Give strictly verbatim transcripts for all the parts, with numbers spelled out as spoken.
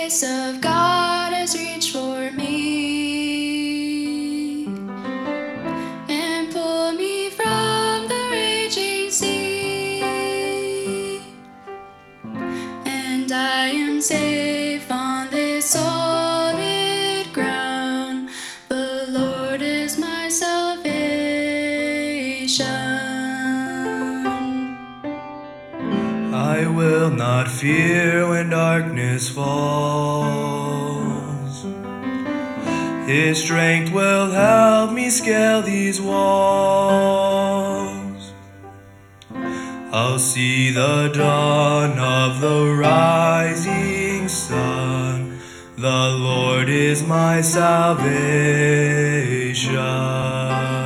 grace of God has reached for me and pulled me from the raging sea, and I am safe on this solid ground. The Lord is my salvation. I will not fear when darkness falls. His strength will help me scale these walls. I'll see the dawn of the rising sun. The Lord is my salvation.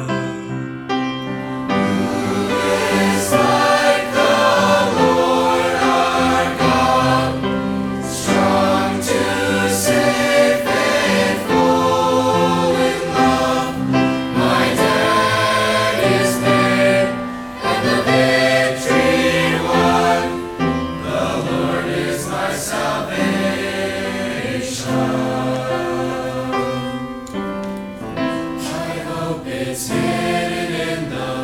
It's hidden in the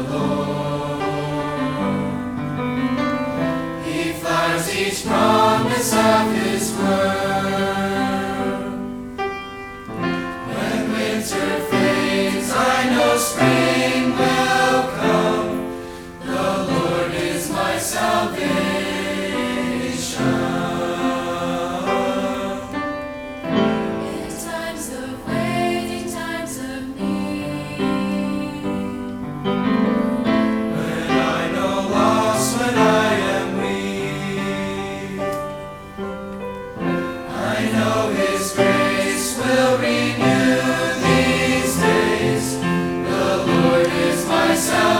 Lord. He finds each promise of His word. When winter fades, I know spring will come. The Lord is my salvation. In times of waiting, times of His grace will renew these days. The Lord is my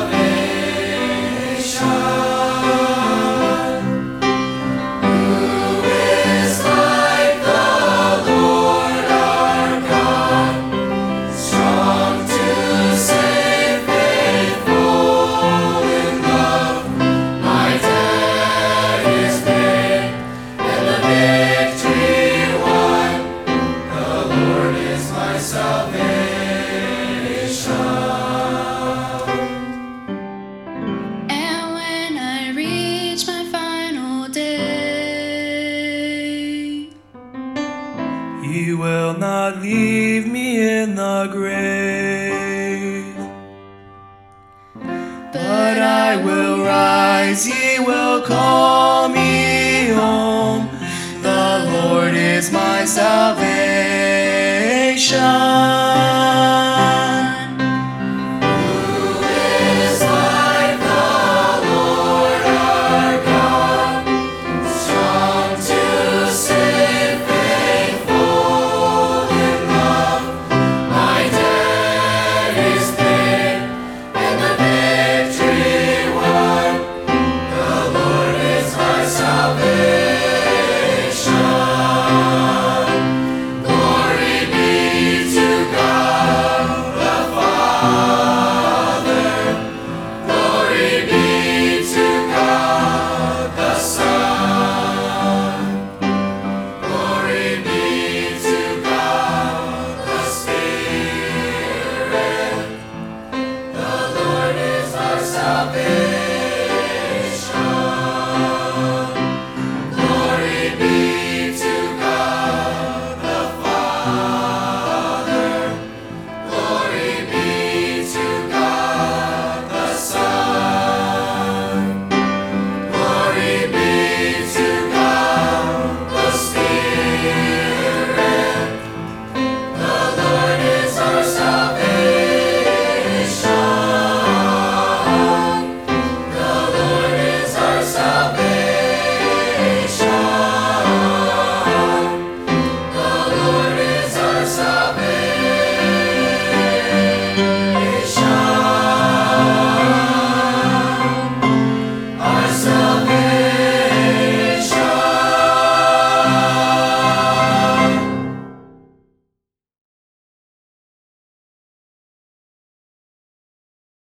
salvation. Who is like the Lord our God, strong to save, faithful in love? My debt is paid, and the victory salvation. And when I reach my final day, He will not leave me in the grave, but I will rise, He will call me home. The Lord is my salvation.